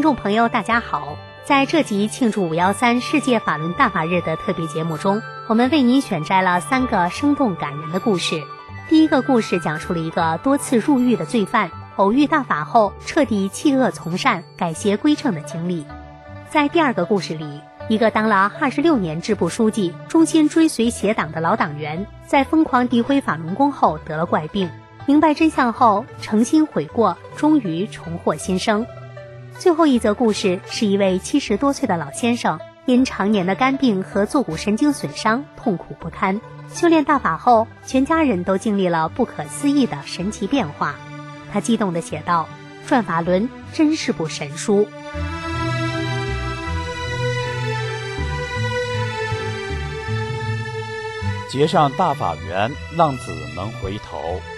众朋友大家好，在这集庆祝513世界法轮大法日的特别节目中，我们为您选摘了3个生动感人的故事。第一个故事讲述了一个多次入狱的罪犯偶遇大法后彻底弃恶从善、改邪归正的经历。在第二个故事里，一个当了26年支部书记、忠心追随邪党的老党员，在疯狂诋毁法轮功后得了怪病，明白真相后诚心悔过，终于重获新生。最后一则故事是一位70多岁的老先生，因常年的肝病和坐骨神经损伤痛苦不堪，修炼大法后，全家人都经历了不可思议的神奇变化。他激动地写道：转法轮真是部神书。 结上大法缘，浪子能回头。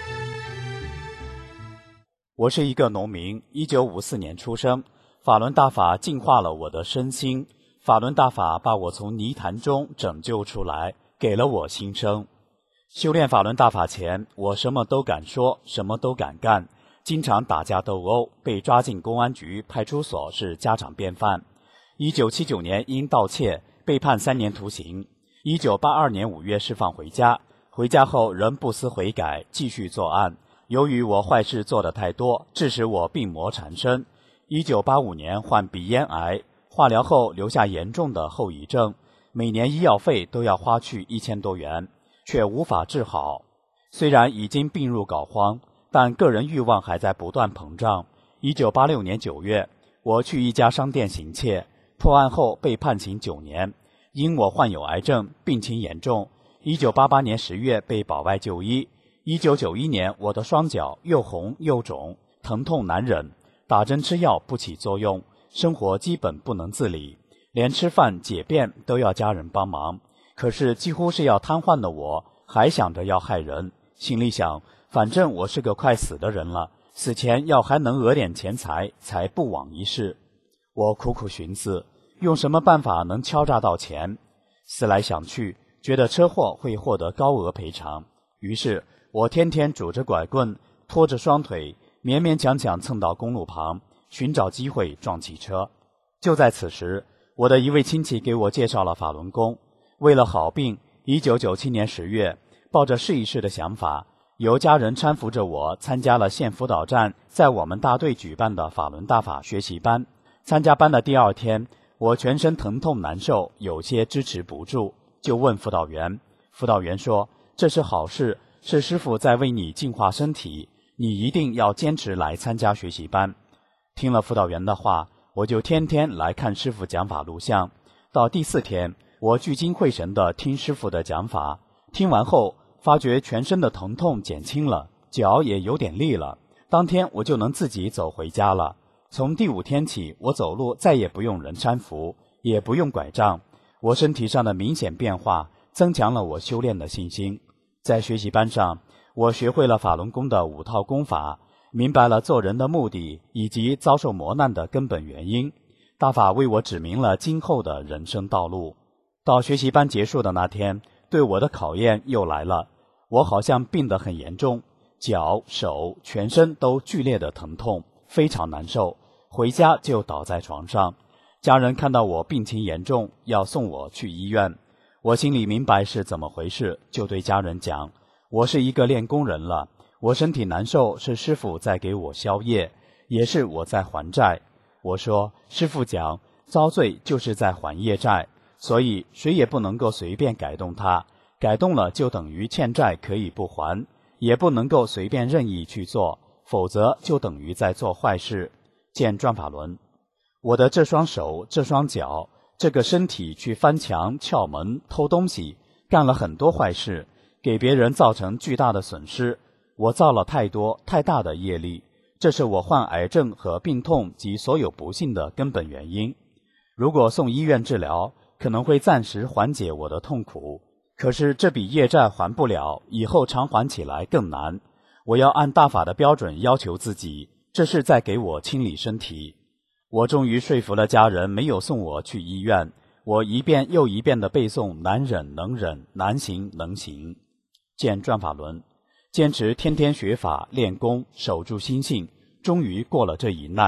我是一个农民，1954年出生，法轮大法净化了我的身心，法轮大法把我从泥潭中拯救出来，给了我新生。修炼法轮大法前，我什么都敢说，什么都敢干，经常打架斗殴，被抓进公安局、派出所是家常便饭。1979年因盗窃被判3年徒刑，1982年5月释放回家，回家后仍不思悔改，继续作案。由于我坏事做得太多，致使我病魔缠身。1985年患鼻咽癌，化疗后留下严重的后遗症，每年医药费都要花去1000多元，却无法治好。虽然已经病入膏肓，但个人欲望还在不断膨胀。1986年9月，我去一家商店行窃，破案后被判刑9年。因我患有癌症，病情严重，1988年10月被保外就医。1991年，我的双脚又红又肿，疼痛难忍，打针吃药不起作用，生活基本不能自理，连吃饭解便都要家人帮忙。可是几乎是要瘫痪的我，还想着要害人，心里想，反正我是个快死的人了，死前要还能讹点钱财，才不枉一试。我苦苦寻思，用什么办法能敲诈到钱？思来想去，觉得车祸会获得高额赔偿，于是我天天拄着拐棍，拖着双腿，勉勉强强蹭到公路旁，寻找机会撞汽车。就在此时，我的一位亲戚给我介绍了法轮功。为了好病，1997年10月，抱着试一试的想法，由家人搀扶着我参加了县辅导站在我们大队举办的法轮大法学习班。参加班的第2天，我全身疼痛难受，有些支持不住，就问辅导员。辅导员说，这是好事，是师父在为你净化身体，你一定要坚持来参加学习班。听了辅导员的话，我就天天来看师父讲法录像。到第4天，我聚精会神地听师父的讲法，听完后发觉全身的疼痛减轻了，脚也有点力了，当天我就能自己走回家了。从第5天起，我走路再也不用人搀扶，也不用拐杖，我身体上的明显变化增强了我修炼的信心。在学习班上，我学会了法轮功的5套功法，明白了做人的目的以及遭受磨难的根本原因。大法为我指明了今后的人生道路。到学习班结束的那天，对我的考验又来了。我好像病得很严重，脚、手、全身都剧烈的疼痛，非常难受，回家就倒在床上。家人看到我病情严重，要送我去医院。我心里明白是怎么回事，就对家人讲，我是一个练功人了，我身体难受是师父在给我消业，也是我在还债。我说，师父讲，遭罪就是在还业债，所以谁也不能够随便改动它，改动了就等于欠债可以不还，也不能够随便任意去做，否则就等于在做坏事。见转法轮。我的这双手、这双脚、这个身体去翻墙、撬门、偷东西，干了很多坏事，给别人造成巨大的损失。我造了太多太大的业力，这是我患癌症和病痛及所有不幸的根本原因。如果送医院治疗，可能会暂时缓解我的痛苦，可是这笔业债还不了，以后偿还起来更难。我要按大法的标准要求自己，这是在给我清理身体。我终于说服了家人没有送我去医院，我一遍又一遍地背诵难忍能忍，难行能行。见转法轮。坚持天天学法练功，守住心性，终于过了这一难，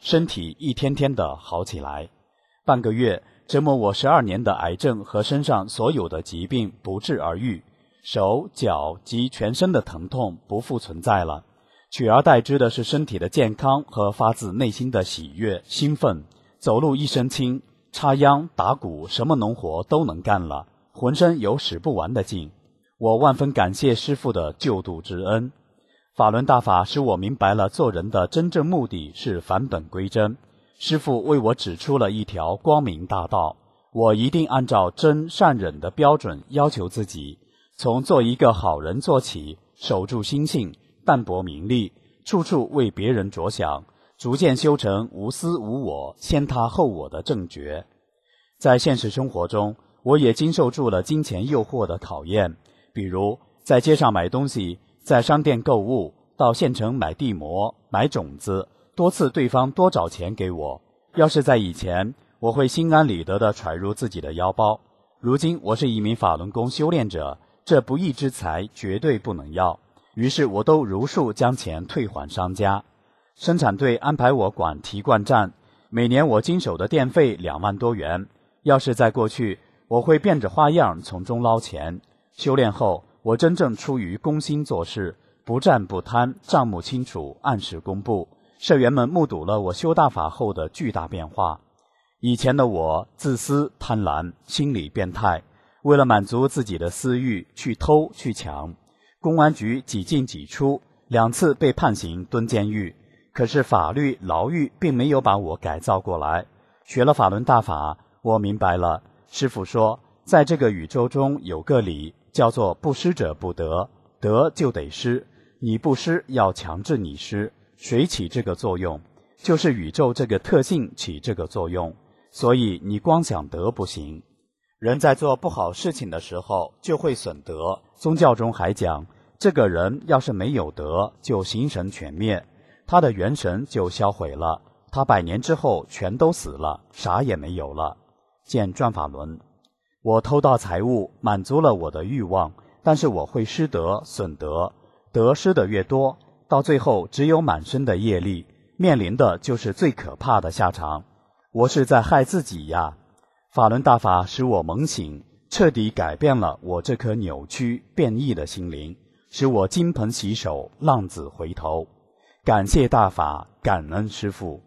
身体一天天的好起来。半个月，折磨我12年的癌症和身上所有的疾病不治而愈，手、脚及全身的疼痛不复存在了，取而代之的是身体的健康和发自内心的喜悦、兴奋，走路一身轻，插秧、打谷，什么农活都能干了，浑身有使不完的劲。我万分感谢师父的救度之恩。法轮大法使我明白了做人的真正目的是返本归真。师父为我指出了一条光明大道，我一定按照真善忍的标准要求自己，从做一个好人做起，守住心性，淡泊名利，处处为别人着想，逐渐修成无私无我、先他后我的正觉。在现实生活中，我也经受住了金钱诱惑的考验，比如在街上买东西，在商店购物，到县城买地膜、买种子，多次对方多找钱给我。要是在以前，我会心安理得地揣入自己的腰包。如今我是一名法轮功修炼者，这不义之财绝对不能要，于是我都如数将钱退还商家。生产队安排我管提罐站，每年我经手的电费2万多元。要是在过去，我会变着花样从中捞钱。修炼后，我真正出于公心做事，不占不贪，账目清楚，按时公布。社员们目睹了我修大法后的巨大变化。以前的我自私贪婪，心理变态，为了满足自己的私欲去偷去抢，公安局几进几出，2次被判刑蹲监狱。可是法律牢狱并没有把我改造过来。学了法轮大法，我明白了，师父说在这个宇宙中有个理，叫做不施者不得，得就得施，你不施要强制你施，谁起这个作用？就是宇宙这个特性起这个作用，所以你光想得不行。人在做不好事情的时候就会损德，宗教中还讲，这个人要是没有德，就形神全灭，他的元神就销毁了，他100年之后全都死了，啥也没有了。见转法轮。我偷盗财物，满足了我的欲望，但是我会失德损德，德失的越多，到最后只有满身的业力，面临的就是最可怕的下场。我是在害自己呀！法轮大法使我猛醒，彻底改变了我这颗扭曲变异的心灵，使我金盆洗手，浪子回头。感谢大法，感恩师父。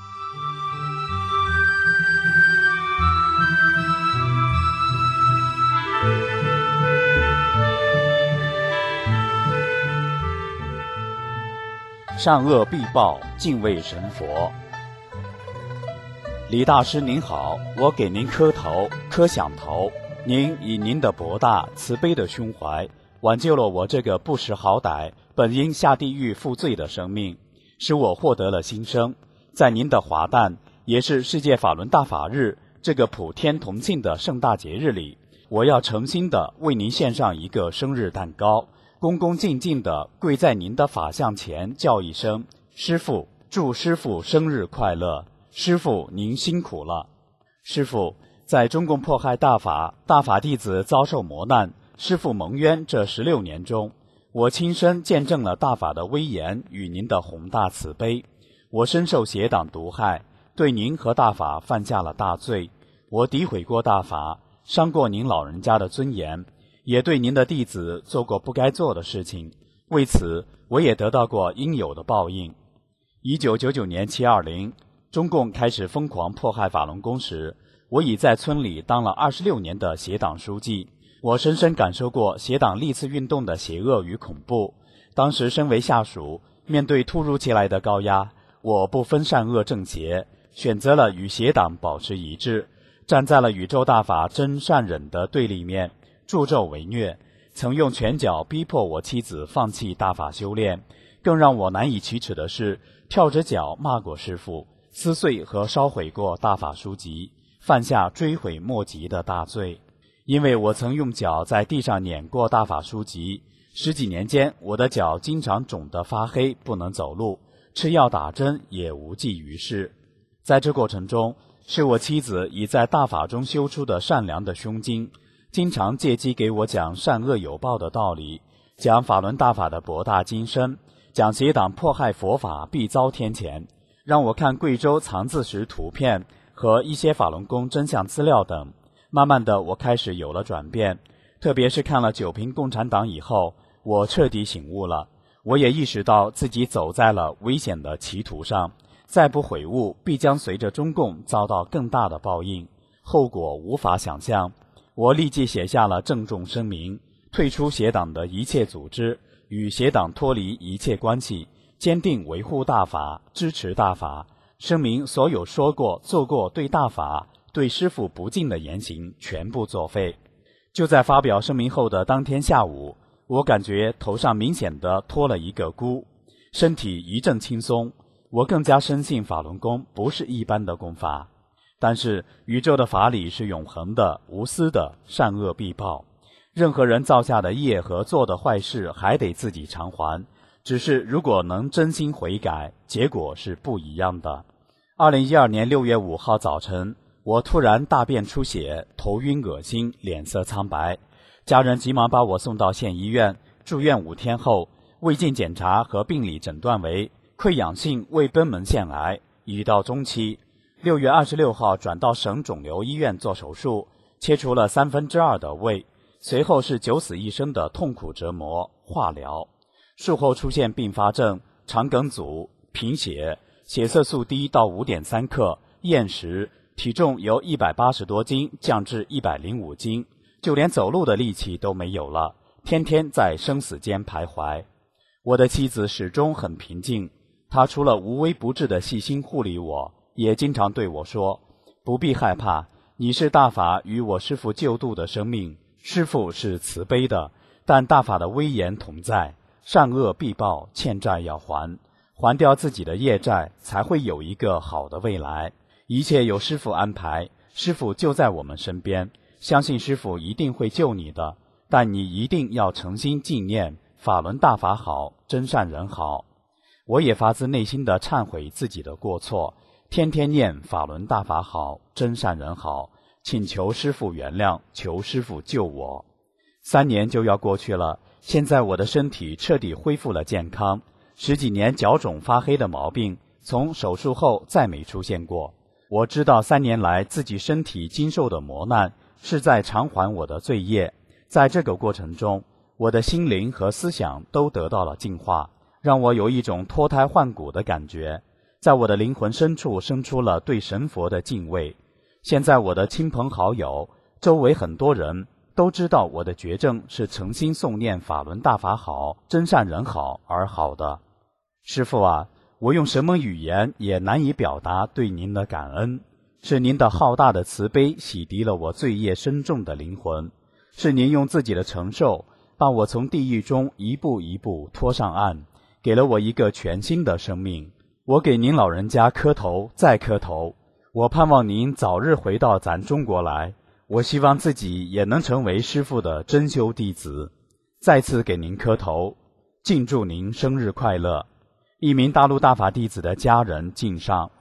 善恶必报，敬畏神佛。李大师您好，我给您磕头，磕响头。您以您的博大慈悲的胸怀，挽救了我这个不识好歹、本应下地狱负罪的生命，使我获得了新生。在您的华诞，也是世界法轮大法日这个普天同庆的盛大节日里，我要诚心的为您献上一个生日蛋糕，恭恭敬敬地跪在您的法像前，叫一声师父，祝师父生日快乐，师父您辛苦了。师父，在中共迫害大法弟子遭受磨难，师父蒙冤这16年中，我亲身见证了大法的威严与您的宏大慈悲。我深受邪党毒害，对您和大法犯下了大罪。我诋毁过大法，伤过您老人家的尊严，也对您的弟子做过不该做的事情，为此我也得到过应有的报应。1999年720，中共开始疯狂迫害法轮功时，我已在村里当了26年的协党书记。我深深感受过协党历次运动的邪恶与恐怖。当时身为下属，面对突如其来的高压，我不分善恶正邪，选择了与协党保持一致，站在了宇宙大法真善忍的对立面，助纣为虐，曾用拳脚逼迫我妻子放弃大法修炼。更让我难以启齿的是，跳着脚骂过师父，撕碎和烧毁过大法书籍，犯下追悔莫及的大罪。因为我曾用脚在地上碾过大法书籍，10几年间我的脚经常肿得发黑，不能走路，吃药打针也无济于事。在这过程中，是我妻子已在大法中修出的善良的胸襟，经常借机给我讲善恶有报的道理，讲法轮大法的博大精深，讲邪党迫害佛法必遭天谴， 让我看贵州藏字石图片和一些法轮功真相资料等。慢慢的，我开始有了转变，特别是看了九评共产党以后，我彻底醒悟了。我也意识到自己走在了危险的歧途上，再不悔悟，必将随着中共遭到更大的报应，后果无法想象。我立即写下了郑重声明，退出协党的一切组织，与协党脱离一切关系，坚定维护大法，支持大法。声明所有说过做过对大法对师父不敬的言行全部作废。就在发表声明后的当天下午，我感觉头上明显地脱了一个箍，身体一阵轻松。我更加深信法轮功不是一般的功法，但是宇宙的法理是永恒的、无私的，善恶必报。任何人造下的业和做的坏事还得自己偿还，只是如果能真心悔改，结果是不一样的。2012年6月5号早晨，我突然大便出血，头晕恶心，脸色苍白。家人急忙把我送到县医院，住院5天后，胃镜检查和病理诊断为溃疡性胃贲门腺癌，已到中期。6月26号转到省肿瘤医院做手术，切除了2/3的胃，随后是九死一生的痛苦折磨化疗。术后出现并发症、肠梗阻、贫血，血色素低到 5.3 克，厌食，体重由180多斤降至105斤，就连走路的力气都没有了，天天在生死间徘徊。我的妻子始终很平静，她除了无微不至的细心护理我，也经常对我说，不必害怕，你是大法与我师父救度的生命，师父是慈悲的，但大法的威严同在，善恶必报，欠债要还，还掉自己的业债，才会有一个好的未来。一切有师父安排，师父就在我们身边，相信师父一定会救你的，但你一定要诚心纪念法轮大法好，真善人好。我也发自内心地忏悔自己的过错，天天念法轮大法好，真善人好，请求师父原谅，求师父救我。3年就要过去了，现在我的身体彻底恢复了健康，10几年脚肿发黑的毛病从手术后再没出现过。我知道3年来自己身体经受的磨难是在偿还我的罪业，在这个过程中，我的心灵和思想都得到了净化，让我有一种脱胎换骨的感觉，在我的灵魂深处生出了对神佛的敬畏。现在我的亲朋好友，周围很多人都知道我的绝症是诚心诵念法轮大法好，真善人好而好的。师父啊，我用什么语言也难以表达对您的感恩，是您的浩大的慈悲洗涤了我罪业深重的灵魂，是您用自己的承受把我从地狱中一步一步拖上岸，给了我一个全新的生命。我给您老人家磕头再磕头，我盼望您早日回到咱中国来，我希望自己也能成为师父的真修弟子。再次给您磕头，敬祝您生日快乐。一名大陆大法弟子的家人敬上。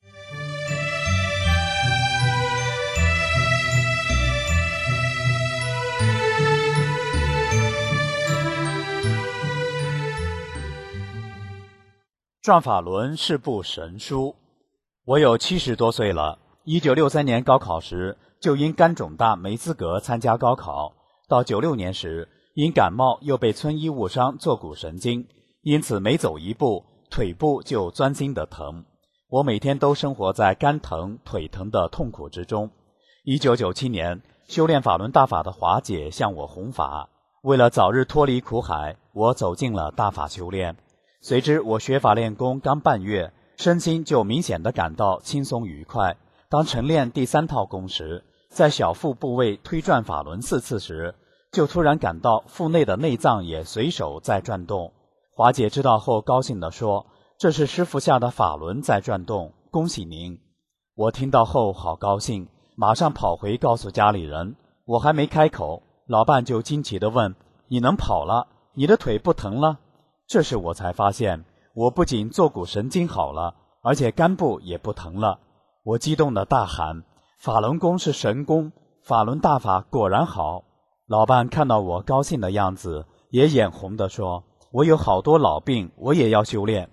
转法轮是部神书。我有70多岁了，1963年高考时就因肝肿大没资格参加高考，到96年时因感冒又被村医误伤坐骨神经，因此每走一步腿部就钻心的疼。我每天都生活在肝疼腿疼的痛苦之中。1997年修炼法轮大法的华姐向我弘法，为了早日脱离苦海，我走进了大法修炼。随之我学法练功刚半月，身心就明显地感到轻松愉快。当晨练第3套功时，在小腹部位推转法轮4次时，就突然感到腹内的内脏也随手在转动。华姐知道后高兴地说，这是师父下的法轮在转动，恭喜您。我听到后好高兴，马上跑回告诉家里人。我还没开口，老伴就惊奇地问，你能跑了？你的腿不疼了？这时我才发现，我不仅坐骨神经好了，而且肝部也不疼了。我激动地大喊，法轮功是神功，法轮大法果然好。老伴看到我高兴的样子，也眼红地说，我有好多老病，我也要修炼。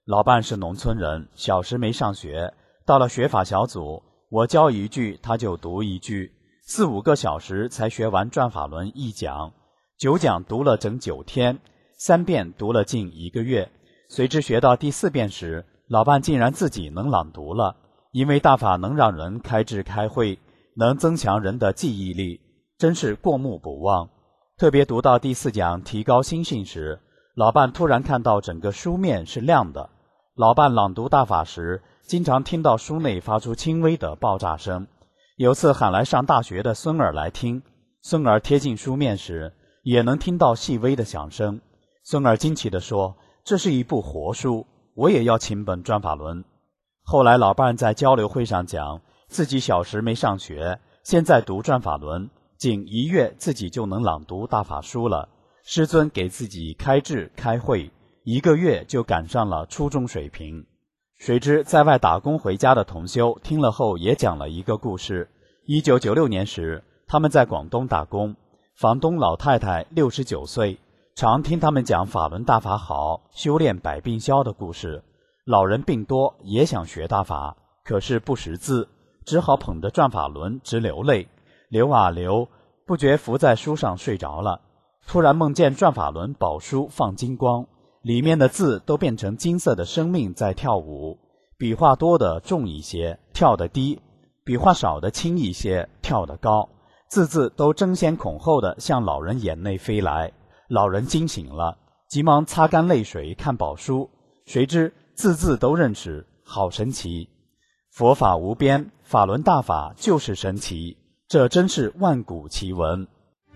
老伴是农村人，小时没上学，到了学法小组，我教一句他就读一句，4、5个小时才学完转法轮1讲，9讲读了整9天，3遍读了近1个月。随之学到第4遍时，老伴竟然自己能朗读了。因为大法能让人开智开慧，能增强人的记忆力，真是过目不忘。特别读到第4讲提高心性时，老伴突然看到整个书面是亮的。老伴朗读大法时，经常听到书内发出轻微的爆炸声。有次喊来上大学的孙儿来听，孙儿贴近书面时，也能听到细微的响声。孙儿惊奇地说：“这是一部活书，我也要请本转法轮。”后来老伴在交流会上讲，自己小时没上学，现在读转法轮，仅1月自己就能朗读大法书了。师尊给自己开智开慧，1个月就赶上了初中水平。谁知在外打工回家的同修听了后也讲了一个故事。1996年时，他们在广东打工，房东老太太69岁，常听他们讲法轮大法好，修炼百病消的故事。老人病多，也想学大法，可是不识字，只好捧着转法轮直流泪，流啊流，不觉伏在书上睡着了。突然梦见转法轮宝书放金光，里面的字都变成金色的生命在跳舞，笔画多的重一些，跳得低；笔画少的轻一些，跳得高。字字都争先恐后的向老人眼内飞来。老人惊醒了，急忙擦干泪水看宝书，谁知字字都认识，好神奇！佛法无边，法轮大法就是神奇，这真是万古奇闻。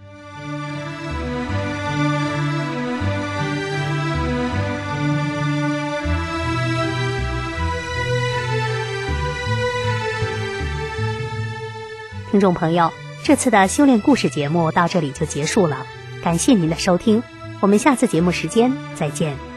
听众朋友，这次的修炼故事节目到这里就结束了，感谢您的收听，我们下次节目时间再见。